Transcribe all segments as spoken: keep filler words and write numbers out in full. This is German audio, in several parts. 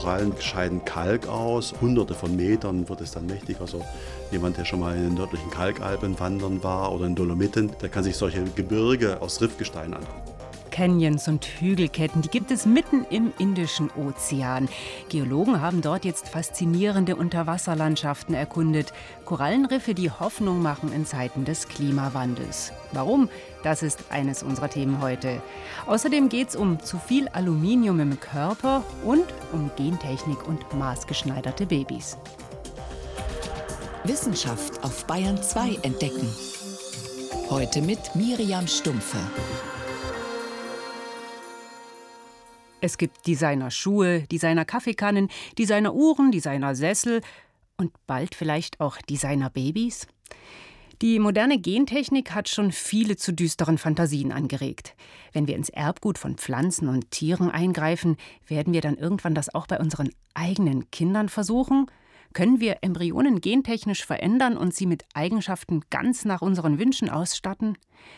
Korallen scheiden Kalk aus. Hunderte von Metern wird es dann mächtig. Also jemand, der schon mal in den nördlichen Kalkalpen wandern war oder in Dolomiten, der kann sich solche Gebirge aus Riffgestein angucken. Canyons und Hügelketten, die gibt es mitten im Indischen Ozean. Geologen haben dort jetzt faszinierende Unterwasserlandschaften erkundet. Korallenriffe, die Hoffnung machen in Zeiten des Klimawandels. Warum? Das ist eines unserer Themen heute. Außerdem geht es um zu viel Aluminium im Körper und um Gentechnik und maßgeschneiderte Babys. Wissenschaft auf Bayern zwei entdecken. Heute mit Miriam Stumpfe. Es gibt Designer-Schuhe, Designer-Kaffeekannen, Designer-Uhren, Designer-Sessel und bald vielleicht auch Designer-Babys. Die moderne Gentechnik hat schon viele zu düsteren Fantasien angeregt. Wenn wir ins Erbgut von Pflanzen und Tieren eingreifen, werden wir dann irgendwann das auch bei unseren eigenen Kindern versuchen? Können wir Embryonen gentechnisch verändern und sie mit Eigenschaften ganz nach unseren Wünschen ausstatten?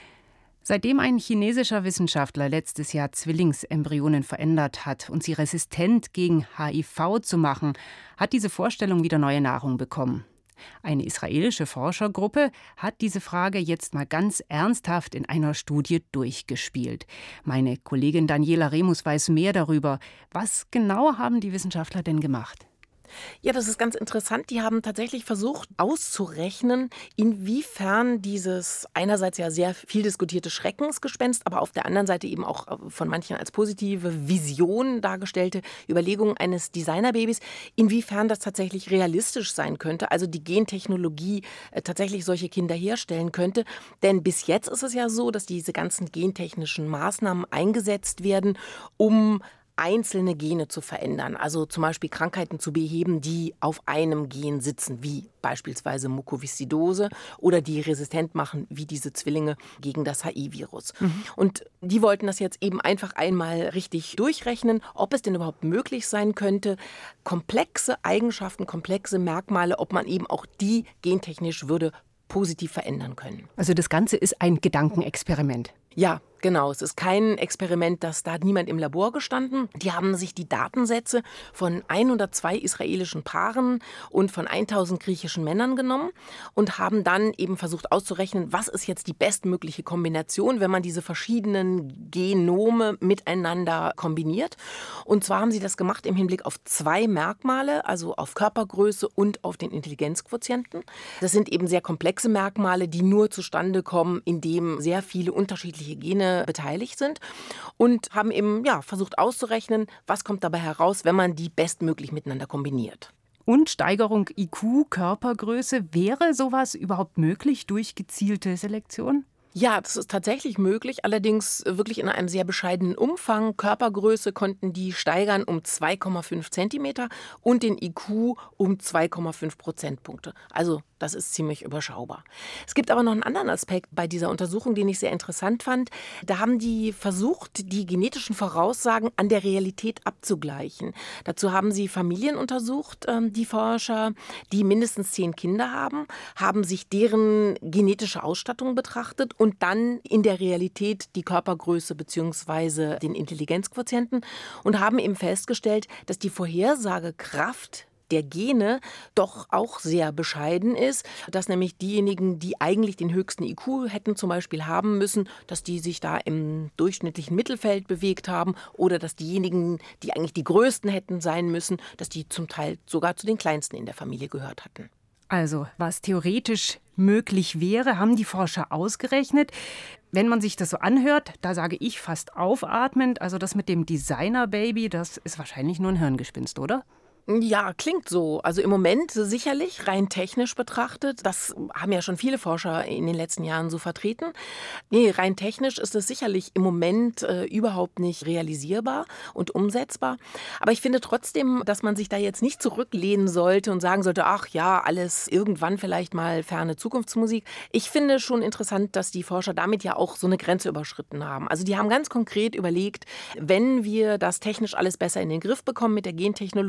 Seitdem ein chinesischer Wissenschaftler letztes Jahr Zwillingsembryonen verändert hat und sie resistent gegen H I V zu machen, hat diese Vorstellung wieder neue Nahrung bekommen. Eine israelische Forschergruppe hat diese Frage jetzt mal ganz ernsthaft in einer Studie durchgespielt. Meine Kollegin Daniela Remus weiß mehr darüber. Was genau haben die Wissenschaftler denn gemacht? Ja, das ist ganz interessant. Die haben tatsächlich versucht auszurechnen, inwiefern dieses einerseits ja sehr viel diskutierte Schreckensgespenst, aber auf der anderen Seite eben auch von manchen als positive Vision dargestellte Überlegung eines Designerbabys, inwiefern das tatsächlich realistisch sein könnte, also die Gentechnologie äh, tatsächlich solche Kinder herstellen könnte. Denn bis jetzt ist es ja so, dass diese ganzen gentechnischen Maßnahmen eingesetzt werden, um einzelne Gene zu verändern, also zum Beispiel Krankheiten zu beheben, die auf einem Gen sitzen, wie beispielsweise Mukoviszidose oder die resistent machen, wie diese Zwillinge gegen das H I V-Virus. Mhm. Und die wollten das jetzt eben einfach einmal richtig durchrechnen, ob es denn überhaupt möglich sein könnte, komplexe Eigenschaften, komplexe Merkmale, ob man eben auch die gentechnisch würde positiv verändern können. Also das Ganze ist ein Gedankenexperiment. Ja, genau. Es ist kein Experiment, das da hat niemand im Labor gestanden. Die haben sich die Datensätze von hundertzwei israelischen Paaren und von tausend griechischen Männern genommen und haben dann eben versucht auszurechnen, was ist jetzt die bestmögliche Kombination, wenn man diese verschiedenen Genome miteinander kombiniert. Und zwar haben sie das gemacht im Hinblick auf zwei Merkmale, also auf Körpergröße und auf den Intelligenzquotienten. Das sind eben sehr komplexe Merkmale, die nur zustande kommen, indem sehr viele unterschiedliche Gene beteiligt sind und haben eben ja, versucht auszurechnen, was kommt dabei heraus, wenn man die bestmöglich miteinander kombiniert. Und Steigerung I Q, Körpergröße, wäre sowas überhaupt möglich durch gezielte Selektion? Ja, das ist tatsächlich möglich, allerdings wirklich in einem sehr bescheidenen Umfang. Körpergröße konnten die steigern um zwei Komma fünf Zentimeter und den I Q um zwei Komma fünf Prozentpunkte. Also das ist ziemlich überschaubar. Es gibt aber noch einen anderen Aspekt bei dieser Untersuchung, den ich sehr interessant fand. Da haben die versucht, die genetischen Voraussagen an der Realität abzugleichen. Dazu haben sie Familien untersucht, die Forscher, die mindestens zehn Kinder haben, haben sich deren genetische Ausstattung betrachtet und dann in der Realität die Körpergröße bzw. den Intelligenzquotienten und haben eben festgestellt, dass die Vorhersagekraft der Gene doch auch sehr bescheiden ist, dass nämlich diejenigen, die eigentlich den höchsten I Q hätten zum Beispiel haben müssen, dass die sich da im durchschnittlichen Mittelfeld bewegt haben oder dass diejenigen, die eigentlich die größten hätten sein müssen, dass die zum Teil sogar zu den kleinsten in der Familie gehört hatten. Also, was theoretisch möglich wäre, haben die Forscher ausgerechnet. Wenn man sich das so anhört, da sage ich fast aufatmend, also das mit dem Designer-Baby, das ist wahrscheinlich nur ein Hirngespinst, oder? Ja, klingt so. Also im Moment sicherlich, rein technisch betrachtet. Das haben ja schon viele Forscher in den letzten Jahren so vertreten. Nee, rein technisch ist es sicherlich im Moment äh, überhaupt nicht realisierbar und umsetzbar. Aber ich finde trotzdem, dass man sich da jetzt nicht zurücklehnen sollte und sagen sollte, ach ja, alles irgendwann vielleicht mal ferne Zukunftsmusik. Ich finde schon interessant, dass die Forscher damit ja auch so eine Grenze überschritten haben. Also die haben ganz konkret überlegt, wenn wir das technisch alles besser in den Griff bekommen mit der Gentechnologie,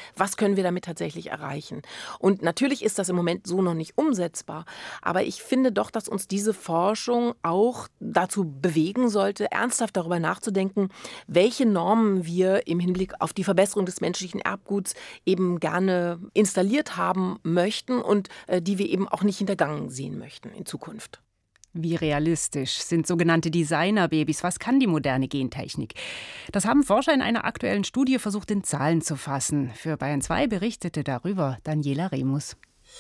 Was können wir damit tatsächlich erreichen? Und natürlich ist das im Moment so noch nicht umsetzbar. Aber ich finde doch, dass uns diese Forschung auch dazu bewegen sollte, ernsthaft darüber nachzudenken, welche Normen wir im Hinblick auf die Verbesserung des menschlichen Erbguts eben gerne installiert haben möchten und äh, die wir eben auch nicht hintergangen sehen möchten in Zukunft. Wie realistisch sind sogenannte Designerbabys? Was kann die moderne Gentechnik? Das haben Forscher in einer aktuellen Studie versucht, in Zahlen zu fassen. Für Bayern zwei berichtete darüber Daniela Remus.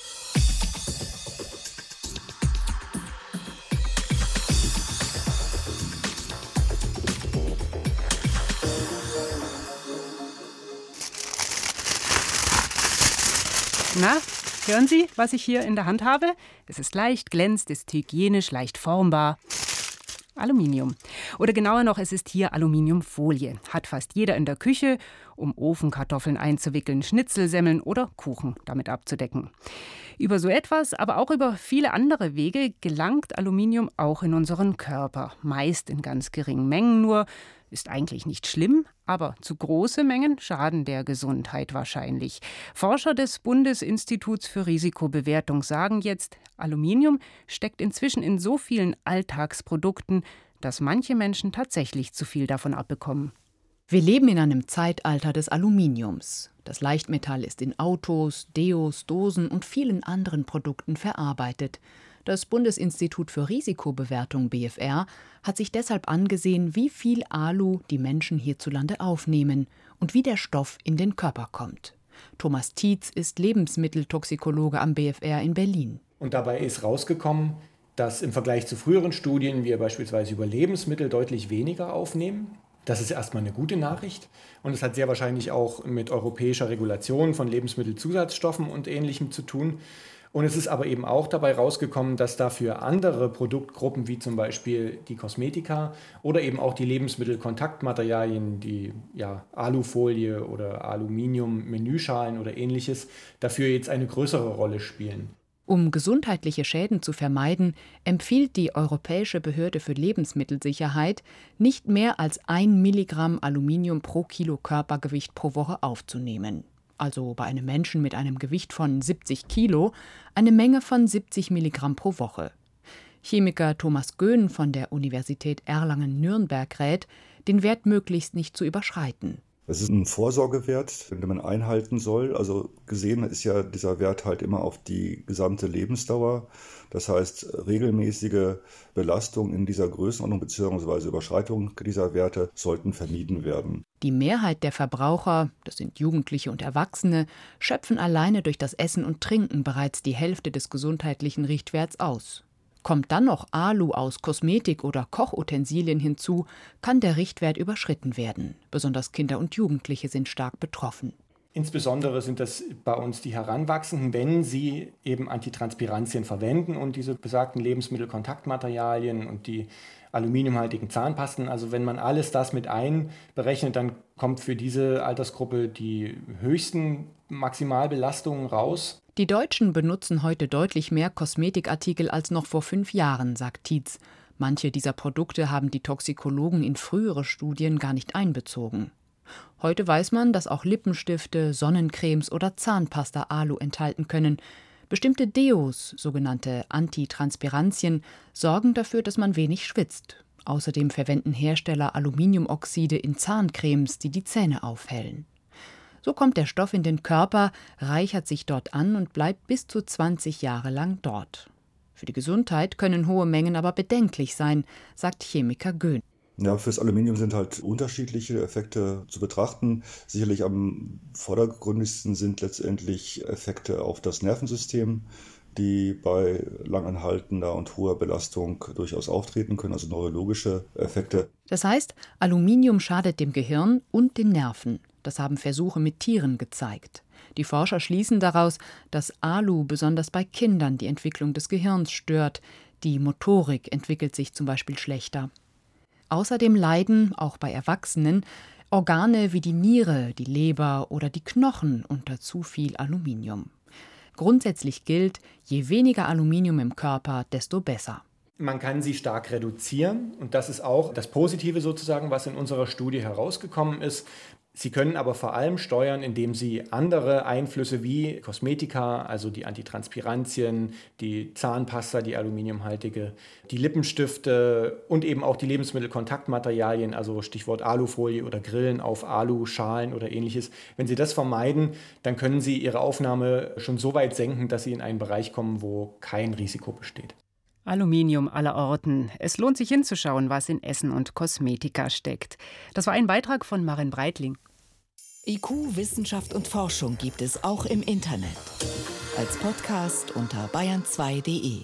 Na, hören Sie, was ich hier in der Hand habe? Es ist leicht, glänzt, ist hygienisch, leicht formbar. Aluminium. Oder genauer noch, es ist hier Aluminiumfolie. Hat fast jeder in der Küche, um Ofenkartoffeln einzuwickeln, Schnitzelsemmeln oder Kuchen damit abzudecken. Über so etwas, aber auch über viele andere Wege gelangt Aluminium auch in unseren Körper. Meist in ganz geringen Mengen nur. Ist eigentlich nicht schlimm, aber zu große Mengen schaden der Gesundheit wahrscheinlich. Forscher des Bundesinstituts für Risikobewertung sagen jetzt, Aluminium steckt inzwischen in so vielen Alltagsprodukten, dass manche Menschen tatsächlich zu viel davon abbekommen. Wir leben in einem Zeitalter des Aluminiums. Das Leichtmetall ist in Autos, Deos, Dosen und vielen anderen Produkten verarbeitet. Das Bundesinstitut für Risikobewertung B F R hat sich deshalb angesehen, wie viel Alu die Menschen hierzulande aufnehmen und wie der Stoff in den Körper kommt. Thomas Tietz ist Lebensmitteltoxikologe am B F R in Berlin. Und dabei ist rausgekommen, dass im Vergleich zu früheren Studien wir beispielsweise über Lebensmittel deutlich weniger aufnehmen. Das ist erstmal eine gute Nachricht und es hat sehr wahrscheinlich auch mit europäischer Regulation von Lebensmittelzusatzstoffen und Ähnlichem zu tun. Und es ist aber eben auch dabei rausgekommen, dass dafür andere Produktgruppen wie zum Beispiel die Kosmetika oder eben auch die Lebensmittelkontaktmaterialien, die ja, Alufolie oder Aluminium-Menüschalen oder Ähnliches, dafür jetzt eine größere Rolle spielen. Um gesundheitliche Schäden zu vermeiden, empfiehlt die Europäische Behörde für Lebensmittelsicherheit, nicht mehr als ein Milligramm Aluminium pro Kilo Körpergewicht pro Woche aufzunehmen. Also bei einem Menschen mit einem Gewicht von siebzig Kilo, eine Menge von siebzig Milligramm pro Woche. Chemiker Thomas Göhn von der Universität Erlangen-Nürnberg rät, den Wert möglichst nicht zu überschreiten. Es ist ein Vorsorgewert, den man einhalten soll. Also gesehen ist ja dieser Wert halt immer auf die gesamte Lebensdauer. Das heißt, regelmäßige Belastung in dieser Größenordnung bzw. Überschreitung dieser Werte sollten vermieden werden. Die Mehrheit der Verbraucher, das sind Jugendliche und Erwachsene, schöpfen alleine durch das Essen und Trinken bereits die Hälfte des gesundheitlichen Richtwerts aus. Kommt dann noch Alu aus Kosmetik oder Kochutensilien hinzu, kann der Richtwert überschritten werden. Besonders Kinder und Jugendliche sind stark betroffen. Insbesondere sind das bei uns die Heranwachsenden, wenn sie eben Antitranspirantien verwenden und diese besagten Lebensmittelkontaktmaterialien und die aluminiumhaltigen Zahnpasten. Also wenn man alles das mit einberechnet, dann kommt für diese Altersgruppe die höchsten Maximalbelastungen raus. Die Deutschen benutzen heute deutlich mehr Kosmetikartikel als noch vor fünf Jahren, sagt Tietz. Manche dieser Produkte haben die Toxikologen in frühere Studien gar nicht einbezogen. Heute weiß man, dass auch Lippenstifte, Sonnencremes oder Zahnpasta Alu enthalten können. Bestimmte Deos, sogenannte Antitranspirantien, sorgen dafür, dass man wenig schwitzt. Außerdem verwenden Hersteller Aluminiumoxide in Zahncremes, die die Zähne aufhellen. So kommt der Stoff in den Körper, reichert sich dort an und bleibt bis zu zwanzig Jahre lang dort. Für die Gesundheit können hohe Mengen aber bedenklich sein, sagt Chemiker Göhn. Ja, fürs Aluminium sind halt unterschiedliche Effekte zu betrachten. Sicherlich am vordergründigsten sind letztendlich Effekte auf das Nervensystem, die bei langanhaltender und hoher Belastung durchaus auftreten können, also neurologische Effekte. Das heißt, Aluminium schadet dem Gehirn und den Nerven. Das haben Versuche mit Tieren gezeigt. Die Forscher schließen daraus, dass Alu besonders bei Kindern die Entwicklung des Gehirns stört. Die Motorik entwickelt sich zum Beispiel schlechter. Außerdem leiden, auch bei Erwachsenen, Organe wie die Niere, die Leber oder die Knochen unter zu viel Aluminium. Grundsätzlich gilt, je weniger Aluminium im Körper, desto besser. Man kann sie stark reduzieren und das ist auch das Positive sozusagen, was in unserer Studie herausgekommen ist. Sie können aber vor allem steuern, indem Sie andere Einflüsse wie Kosmetika, also die Antitranspirantien, die Zahnpasta, die aluminiumhaltige, die Lippenstifte und eben auch die Lebensmittelkontaktmaterialien, also Stichwort Alufolie oder Grillen auf Aluschalen oder ähnliches. Wenn Sie das vermeiden, dann können Sie Ihre Aufnahme schon so weit senken, dass Sie in einen Bereich kommen, wo kein Risiko besteht. Aluminium aller Orten. Es lohnt sich hinzuschauen, was in Essen und Kosmetika steckt. Das war ein Beitrag von Maren Breitling. I Q, Wissenschaft und Forschung gibt es auch im Internet. Als Podcast unter bayern zwei punkt de.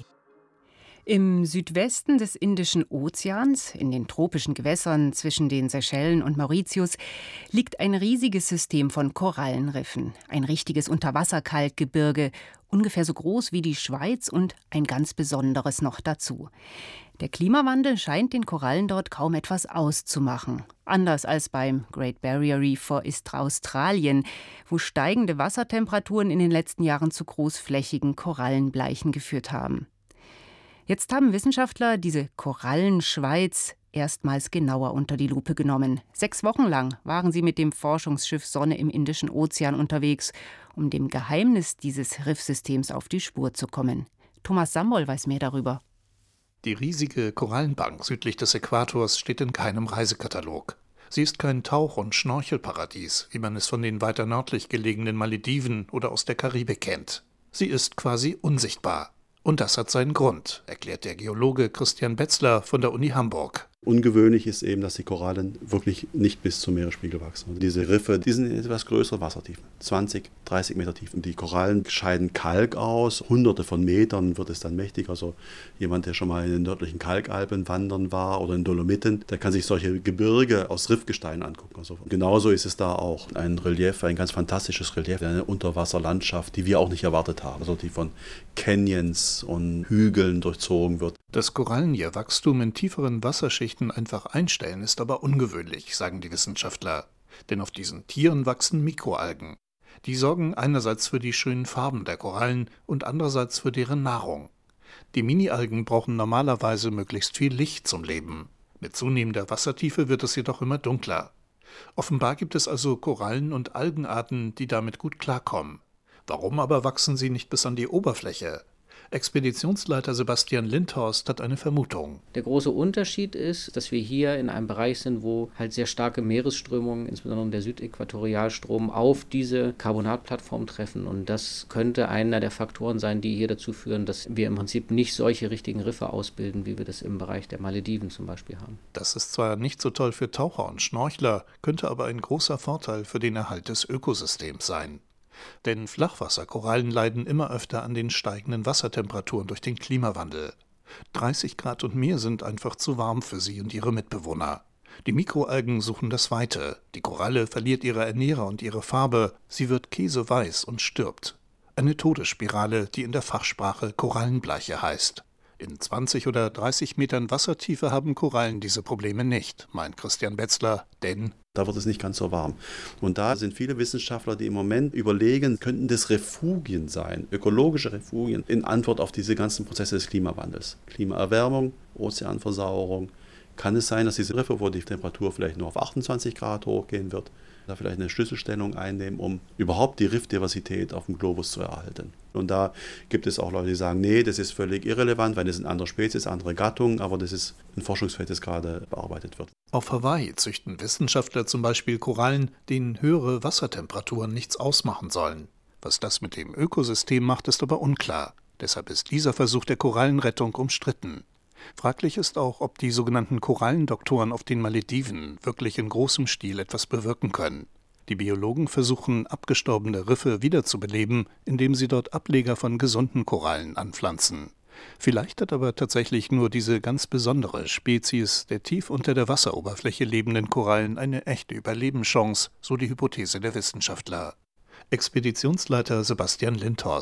Im Südwesten des Indischen Ozeans, in den tropischen Gewässern zwischen den Seychellen und Mauritius, liegt ein riesiges System von Korallenriffen. Ein richtiges Unterwasserkalkgebirge, ungefähr so groß wie die Schweiz und ein ganz besonderes noch dazu. Der Klimawandel scheint den Korallen dort kaum etwas auszumachen. Anders als beim Great Barrier Reef vor Australien, wo steigende Wassertemperaturen in den letzten Jahren zu großflächigen Korallenbleichen geführt haben. Jetzt haben Wissenschaftler diese Korallenschweiz erstmals genauer unter die Lupe genommen. Sechs Wochen lang waren sie mit dem Forschungsschiff Sonne im Indischen Ozean unterwegs, um dem Geheimnis dieses Riffsystems auf die Spur zu kommen. Thomas Sambol weiß mehr darüber. Die riesige Korallenbank südlich des Äquators steht in keinem Reisekatalog. Sie ist kein Tauch- und Schnorchelparadies, wie man es von den weiter nördlich gelegenen Malediven oder aus der Karibik kennt. Sie ist quasi unsichtbar. Und das hat seinen Grund, erklärt der Geologe Christian Betzler von der Uni Hamburg. Ungewöhnlich ist eben, dass die Korallen wirklich nicht bis zum Meeresspiegel wachsen. Und diese Riffe, die sind in etwas größere Wassertiefen, zwanzig, dreißig Meter tief. Und die Korallen scheiden Kalk aus, hunderte von Metern wird es dann mächtig. Also jemand, der schon mal in den nördlichen Kalkalpen wandern war oder in Dolomiten, der kann sich solche Gebirge aus Riffgestein angucken. Also genauso ist es da auch ein Relief, ein ganz fantastisches Relief, eine Unterwasserlandschaft, die wir auch nicht erwartet haben. Also die von Canyons und Hügeln durchzogen wird. Das Korallenwachstum in tieferen Wasserschichten einfach einstellen, ist aber ungewöhnlich, sagen die Wissenschaftler. Denn auf diesen Tieren wachsen Mikroalgen. Die sorgen einerseits für die schönen Farben der Korallen und andererseits für deren Nahrung. Die Mini-Algen brauchen normalerweise möglichst viel Licht zum Leben. Mit zunehmender Wassertiefe wird es jedoch immer dunkler. Offenbar gibt es also Korallen- und Algenarten, die damit gut klarkommen. Warum aber wachsen sie nicht bis an die Oberfläche? Expeditionsleiter Sebastian Lindhorst hat eine Vermutung. Der große Unterschied ist, dass wir hier in einem Bereich sind, wo halt sehr starke Meeresströmungen, insbesondere der Südäquatorialstrom, auf diese Carbonatplattform treffen. Und das könnte einer der Faktoren sein, die hier dazu führen, dass wir im Prinzip nicht solche richtigen Riffe ausbilden, wie wir das im Bereich der Malediven zum Beispiel haben. Das ist zwar nicht so toll für Taucher und Schnorchler, könnte aber ein großer Vorteil für den Erhalt des Ökosystems sein. Denn Flachwasserkorallen leiden immer öfter an den steigenden Wassertemperaturen durch den Klimawandel. dreißig Grad und mehr sind einfach zu warm für sie und ihre Mitbewohner. Die Mikroalgen suchen das Weite. Die Koralle verliert ihre Ernährer und ihre Farbe. Sie wird käseweiß und stirbt. Eine Todesspirale, die in der Fachsprache Korallenbleiche heißt. In zwanzig oder dreißig Metern Wassertiefe haben Korallen diese Probleme nicht, meint Christian Betzler, denn da wird es nicht ganz so warm. Und da sind viele Wissenschaftler, die im Moment überlegen, könnten das Refugien sein, ökologische Refugien, in Antwort auf diese ganzen Prozesse des Klimawandels. Klimaerwärmung, Ozeanversauerung. Kann es sein, dass diese Riffe, wo die Temperatur vielleicht nur auf achtundzwanzig Grad hochgehen wird, da vielleicht eine Schlüsselstellung einnehmen, um überhaupt die Riffdiversität auf dem Globus zu erhalten. Und da gibt es auch Leute, die sagen, nee, das ist völlig irrelevant, weil das sind andere Spezies, andere Gattungen, aber das ist ein Forschungsfeld, das gerade bearbeitet wird. Auf Hawaii züchten Wissenschaftler zum Beispiel Korallen, denen höhere Wassertemperaturen nichts ausmachen sollen. Was das mit dem Ökosystem macht, ist aber unklar. Deshalb ist dieser Versuch der Korallenrettung umstritten. Fraglich ist auch, ob die sogenannten Korallendoktoren auf den Malediven wirklich in großem Stil etwas bewirken können. Die Biologen versuchen, abgestorbene Riffe wiederzubeleben, indem sie dort Ableger von gesunden Korallen anpflanzen. Vielleicht hat aber tatsächlich nur diese ganz besondere Spezies der tief unter der Wasseroberfläche lebenden Korallen eine echte Überlebenschance, so die Hypothese der Wissenschaftler. Expeditionsleiter Sebastian Lindhorst.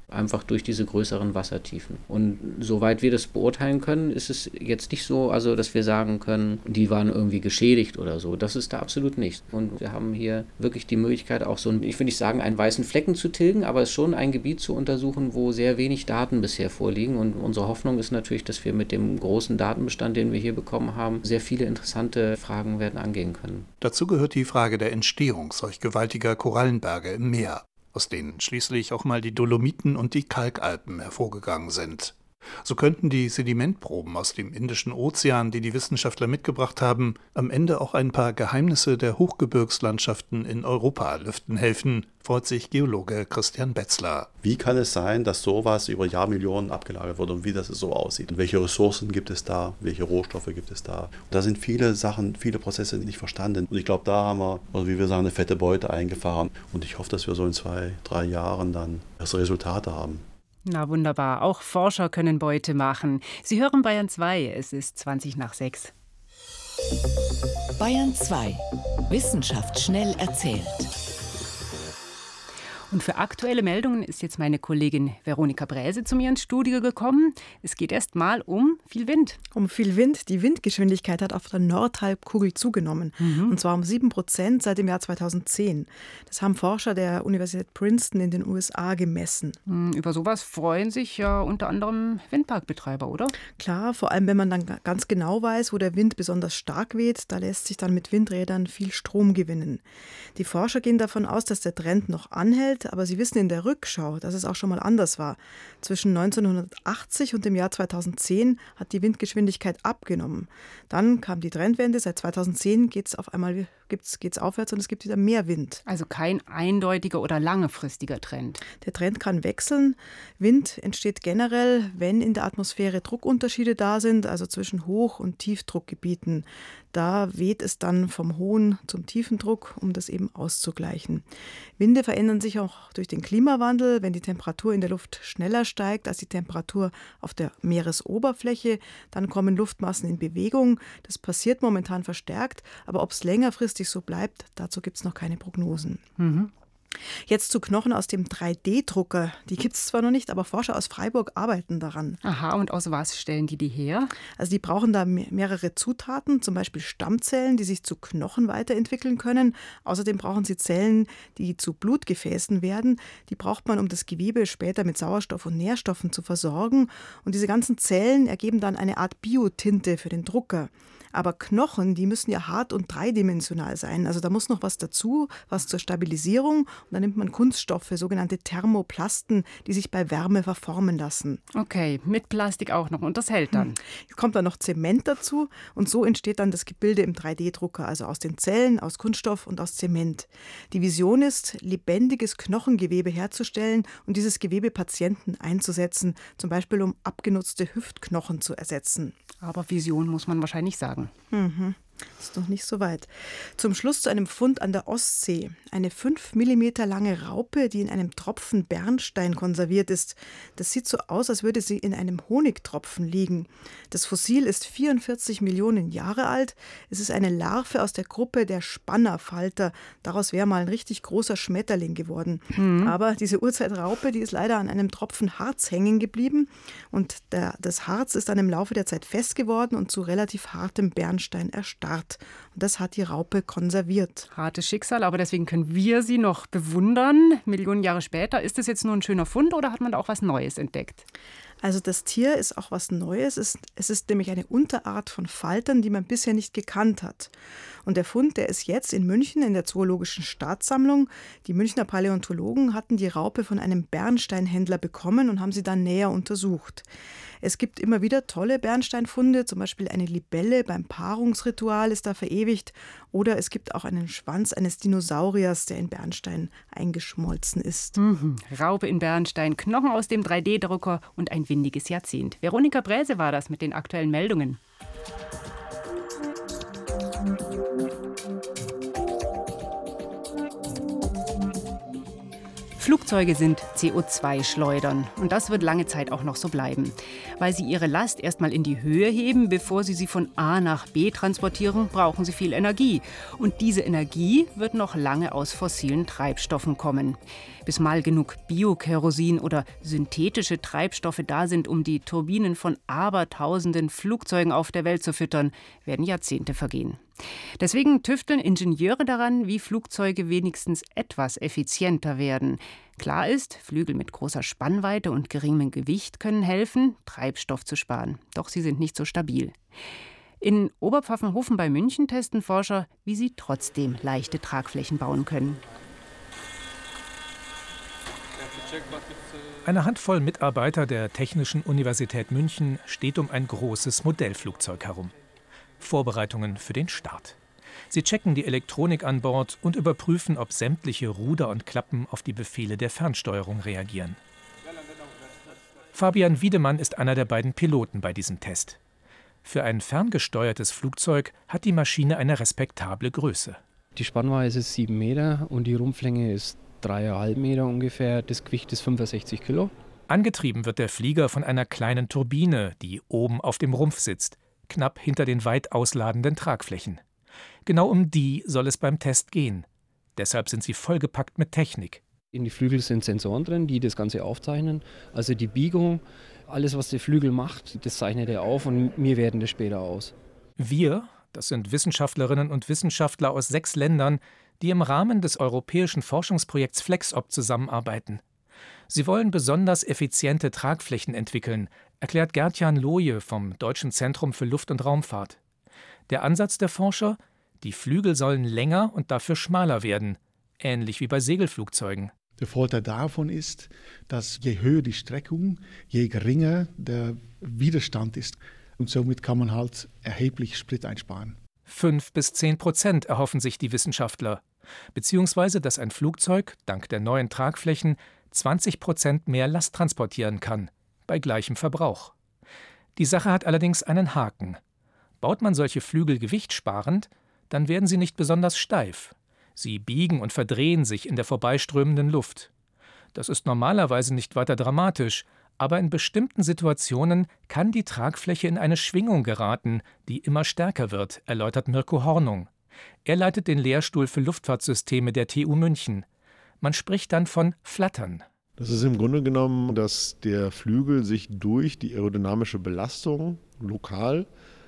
einfach durch diese größeren Wassertiefen. Und soweit wir das beurteilen können, ist es jetzt nicht so, also dass wir sagen können, die waren irgendwie geschädigt oder so. Das ist da absolut nicht. Und wir haben hier wirklich die Möglichkeit, auch so, ein, ich will nicht sagen, einen weißen Flecken zu tilgen, aber es ist schon ein Gebiet zu untersuchen, wo sehr wenig Daten bisher vorliegen. Und unsere Hoffnung ist natürlich, dass wir mit dem großen Datenbestand, den wir hier bekommen haben, sehr viele interessante Fragen werden angehen können. Dazu gehört die Frage der Entstehung solch gewaltiger Korallenberge im Meer, aus denen schließlich auch mal die Dolomiten und die Kalkalpen hervorgegangen sind. So könnten die Sedimentproben aus dem Indischen Ozean, die die Wissenschaftler mitgebracht haben, am Ende auch ein paar Geheimnisse der Hochgebirgslandschaften in Europa lüften helfen, freut sich Geologe Christian Betzler. Wie kann es sein, dass sowas über Jahrmillionen abgelagert wird und wie das so aussieht? Und welche Ressourcen gibt es da? Welche Rohstoffe gibt es da? Und da sind viele Sachen, viele Prozesse nicht verstanden. Und ich glaube, da haben wir, oder wie wir sagen, eine fette Beute eingefahren. Und ich hoffe, dass wir so in zwei, drei Jahren dann das Resultate haben. Na wunderbar, auch Forscher können Beute machen. Sie hören Bayern zwei, es ist zwanzig nach sechs. Bayern zwei. Wissenschaft schnell erzählt. Und für aktuelle Meldungen ist jetzt meine Kollegin Veronika Bräse zu mir ins Studio gekommen. Es geht erst mal um viel Wind. Um viel Wind. Die Windgeschwindigkeit hat auf der Nordhalbkugel zugenommen. Mhm. Und zwar um sieben Prozent seit dem Jahr zweitausendzehn. Das haben Forscher der Universität Princeton in den U S A gemessen. Mhm, über sowas freuen sich ja unter anderem Windparkbetreiber, oder? Klar, vor allem wenn man dann ganz genau weiß, wo der Wind besonders stark weht, da lässt sich dann mit Windrädern viel Strom gewinnen. Die Forscher gehen davon aus, dass der Trend noch anhält, aber sie wissen in der Rückschau, dass es auch schon mal anders war. Zwischen neunzehnhundertachtzig und dem Jahr zweitausendzehn hat die Windgeschwindigkeit abgenommen. Dann kam die Trendwende, seit zweitausendzehn geht es auf einmal geht's, geht's aufwärts und es gibt wieder mehr Wind. Also kein eindeutiger oder langfristiger Trend. Der Trend kann wechseln. Wind entsteht generell, wenn in der Atmosphäre Druckunterschiede da sind, also zwischen Hoch- und Tiefdruckgebieten. Da weht es dann vom hohen zum tiefen Druck, um das eben auszugleichen. Winde verändern sich auch durch den Klimawandel. Wenn die Temperatur in der Luft schneller steigt als die Temperatur auf der Meeresoberfläche, dann kommen Luftmassen in Bewegung. Das passiert momentan verstärkt, aber ob es längerfristig so bleibt, dazu gibt es noch keine Prognosen. Mhm. Jetzt zu Knochen aus dem drei D Drucker. Die gibt es zwar noch nicht, aber Forscher aus Freiburg arbeiten daran. Aha, und aus was stellen die die her? Also die brauchen da mehrere Zutaten, zum Beispiel Stammzellen, die sich zu Knochen weiterentwickeln können. Außerdem brauchen sie Zellen, die zu Blutgefäßen werden. Die braucht man, um das Gewebe später mit Sauerstoff und Nährstoffen zu versorgen. Und diese ganzen Zellen ergeben dann eine Art Biotinte für den Drucker. Aber Knochen, die müssen ja hart und dreidimensional sein. Also da muss noch was dazu, was zur Stabilisierung. Und dann nimmt man Kunststoffe, sogenannte Thermoplasten, die sich bei Wärme verformen lassen. Okay, mit Plastik auch noch. Und das hält dann? Es kommt dann noch Zement dazu. Und so entsteht dann das Gebilde im drei D Drucker. Also aus den Zellen, aus Kunststoff und aus Zement. Die Vision ist, lebendiges Knochengewebe herzustellen und dieses Gewebe Patienten einzusetzen. Zum Beispiel, um abgenutzte Hüftknochen zu ersetzen. Aber Vision muss man wahrscheinlich sagen. Mhm. Ist noch nicht so weit. Zum Schluss zu einem Fund an der Ostsee. Eine fünf Millimeter lange Raupe, die in einem Tropfen Bernstein konserviert ist. Das sieht so aus, als würde sie in einem Honigtropfen liegen. Das Fossil ist vierundvierzig Millionen Jahre alt. Es ist eine Larve aus der Gruppe der Spannerfalter. Daraus wäre mal ein richtig großer Schmetterling geworden. Mhm. Aber diese Urzeitraupe, die ist leider an einem Tropfen Harz hängen geblieben. Und der, das Harz ist dann im Laufe der Zeit fest geworden und zu relativ hartem Bernstein erstarrt. Und das hat die Raupe konserviert. Hartes Schicksal, aber deswegen können wir sie noch bewundern. Millionen Jahre später. Ist das jetzt nur ein schöner Fund oder hat man da auch was Neues entdeckt? Also das Tier ist auch was Neues. Es ist, es ist nämlich eine Unterart von Faltern, die man bisher nicht gekannt hat. Und der Fund, der ist jetzt in München in der Zoologischen Staatssammlung. Die Münchner Paläontologen hatten die Raupe von einem Bernsteinhändler bekommen und haben sie dann näher untersucht. Es gibt immer wieder tolle Bernsteinfunde, zum Beispiel eine Libelle beim Paarungsritual ist da verewigt. Oder es gibt auch einen Schwanz eines Dinosauriers, der in Bernstein eingeschmolzen ist. Mhm. Raupe in Bernstein, Knochen aus dem drei D Drucker und ein windiges Jahrzehnt. Veronika Bräse war das mit den aktuellen Meldungen. Flugzeuge sind C O zwei Schleudern und das wird lange Zeit auch noch so bleiben. Weil sie ihre Last erstmal in die Höhe heben, bevor sie sie von A nach B transportieren, brauchen sie viel Energie. Und diese Energie wird noch lange aus fossilen Treibstoffen kommen. Bis mal genug Biokerosin oder synthetische Treibstoffe da sind, um die Turbinen von abertausenden Flugzeugen auf der Welt zu füttern, werden Jahrzehnte vergehen. Deswegen tüfteln Ingenieure daran, wie Flugzeuge wenigstens etwas effizienter werden. Klar ist, Flügel mit großer Spannweite und geringem Gewicht können helfen, Treibstoff zu sparen. Doch sie sind nicht so stabil. In Oberpfaffenhofen bei München testen Forscher, wie sie trotzdem leichte Tragflächen bauen können. Eine Handvoll Mitarbeiter der Technischen Universität München steht um ein großes Modellflugzeug herum. Vorbereitungen für den Start. Sie checken die Elektronik an Bord und überprüfen, ob sämtliche Ruder und Klappen auf die Befehle der Fernsteuerung reagieren. Fabian Wiedemann ist einer der beiden Piloten bei diesem Test. Für ein ferngesteuertes Flugzeug hat die Maschine eine respektable Größe. Die Spannweite ist sieben Meter und die Rumpflänge ist drei Komma fünf Meter ungefähr. Das Gewicht ist fünfundsechzig Kilo. Angetrieben wird der Flieger von einer kleinen Turbine, die oben auf dem Rumpf sitzt, knapp hinter den weit ausladenden Tragflächen. Genau um die soll es beim Test gehen. Deshalb sind sie vollgepackt mit Technik. In die Flügel sind Sensoren drin, die das Ganze aufzeichnen. Also die Biegung, alles was der Flügel macht, das zeichnet er auf und wir werten das später aus. Wir, das sind Wissenschaftlerinnen und Wissenschaftler aus sechs Ländern, die im Rahmen des europäischen Forschungsprojekts FlexOp zusammenarbeiten. Sie wollen besonders effiziente Tragflächen entwickeln, erklärt Gert-Jan Loje vom Deutschen Zentrum für Luft- und Raumfahrt. Der Ansatz der Forscher? Die Flügel sollen länger und dafür schmaler werden, ähnlich wie bei Segelflugzeugen. Der Vorteil davon ist, dass je höher die Streckung, je geringer der Widerstand ist. Und somit kann man halt erheblich Sprit einsparen. Fünf bis zehn Prozent erhoffen sich die Wissenschaftler. Beziehungsweise, dass ein Flugzeug, dank der neuen Tragflächen, zwanzig Prozent mehr Last transportieren kann, bei gleichem Verbrauch. Die Sache hat allerdings einen Haken. Baut man solche Flügel gewichtsparend, dann werden sie nicht besonders steif. Sie biegen und verdrehen sich in der vorbeiströmenden Luft. Das ist normalerweise nicht weiter dramatisch, aber in bestimmten Situationen kann die Tragfläche in eine Schwingung geraten, die immer stärker wird, erläutert Mirko Hornung. Er leitet den Lehrstuhl für Luftfahrtsysteme der T U München. Man spricht dann von Flattern. Das ist im Grunde genommen, dass der Flügel sich durch die aerodynamische Belastung lokal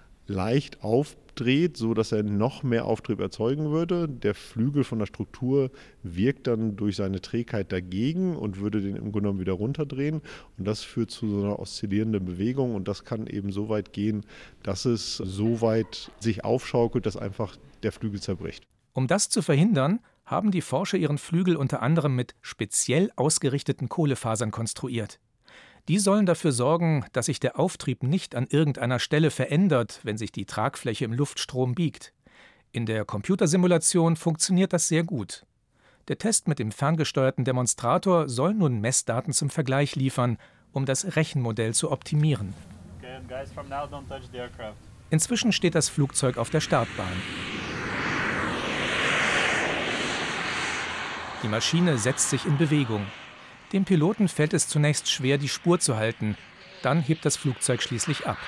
leicht aufdreht, sodass er noch mehr Auftrieb erzeugen würde. Der Flügel von der Struktur wirkt dann durch seine Trägheit dagegen und würde den im Grunde genommen wieder runterdrehen. Und das führt zu so einer oszillierenden Bewegung und das kann eben so weit gehen, dass es so weit sich aufschaukelt, dass einfach der Flügel zerbricht. Um das zu verhindern, haben die Forscher ihren Flügel unter anderem mit speziell ausgerichteten Kohlefasern konstruiert. Die sollen dafür sorgen, dass sich der Auftrieb nicht an irgendeiner Stelle verändert, wenn sich die Tragfläche im Luftstrom biegt. In der Computersimulation funktioniert das sehr gut. Der Test mit dem ferngesteuerten Demonstrator soll nun Messdaten zum Vergleich liefern, um das Rechenmodell zu optimieren. Inzwischen steht das Flugzeug auf der Startbahn. Die Maschine setzt sich in Bewegung. Dem Piloten fällt es zunächst schwer, die Spur zu halten. Dann hebt das Flugzeug schließlich ab.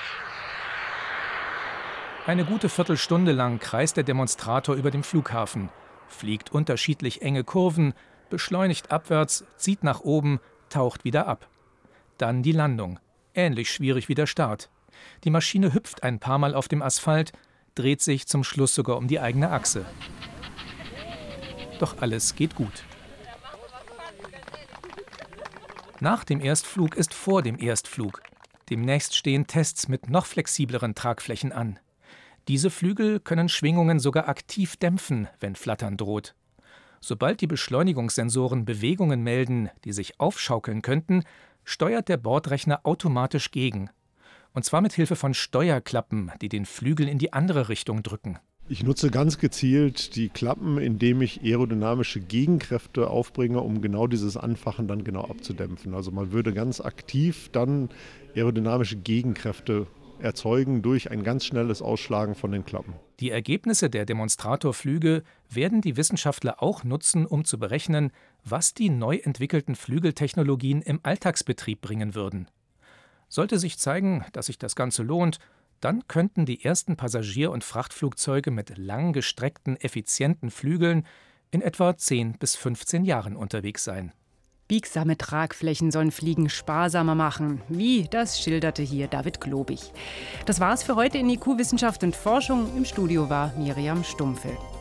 Eine gute Viertelstunde lang kreist der Demonstrator über dem Flughafen, fliegt unterschiedlich enge Kurven, beschleunigt abwärts, zieht nach oben, taucht wieder ab. Dann die Landung. Ähnlich schwierig wie der Start. Die Maschine hüpft ein paar Mal auf dem Asphalt, dreht sich zum Schluss sogar um die eigene Achse. Doch alles geht gut. Nach dem Erstflug ist vor dem Erstflug. Demnächst stehen Tests mit noch flexibleren Tragflächen an. Diese Flügel können Schwingungen sogar aktiv dämpfen, wenn Flattern droht. Sobald die Beschleunigungssensoren Bewegungen melden, die sich aufschaukeln könnten, steuert der Bordrechner automatisch gegen. Und zwar mit Hilfe von Steuerklappen, die den Flügel in die andere Richtung drücken. Ich nutze ganz gezielt die Klappen, indem ich aerodynamische Gegenkräfte aufbringe, um genau dieses Anfachen dann genau abzudämpfen. Also man würde ganz aktiv dann aerodynamische Gegenkräfte erzeugen durch ein ganz schnelles Ausschlagen von den Klappen. Die Ergebnisse der Demonstratorflüge werden die Wissenschaftler auch nutzen, um zu berechnen, was die neu entwickelten Flügeltechnologien im Alltagsbetrieb bringen würden. Sollte sich zeigen, dass sich das Ganze lohnt, dann könnten die ersten Passagier- und Frachtflugzeuge mit langgestreckten, effizienten Flügeln in etwa zehn bis fünfzehn Jahren unterwegs sein. Biegsame Tragflächen sollen Fliegen sparsamer machen. Wie, das schilderte hier David Globig. Das war's für heute in I Q Wissenschaft und Forschung. Im Studio war Miriam Stumpfe.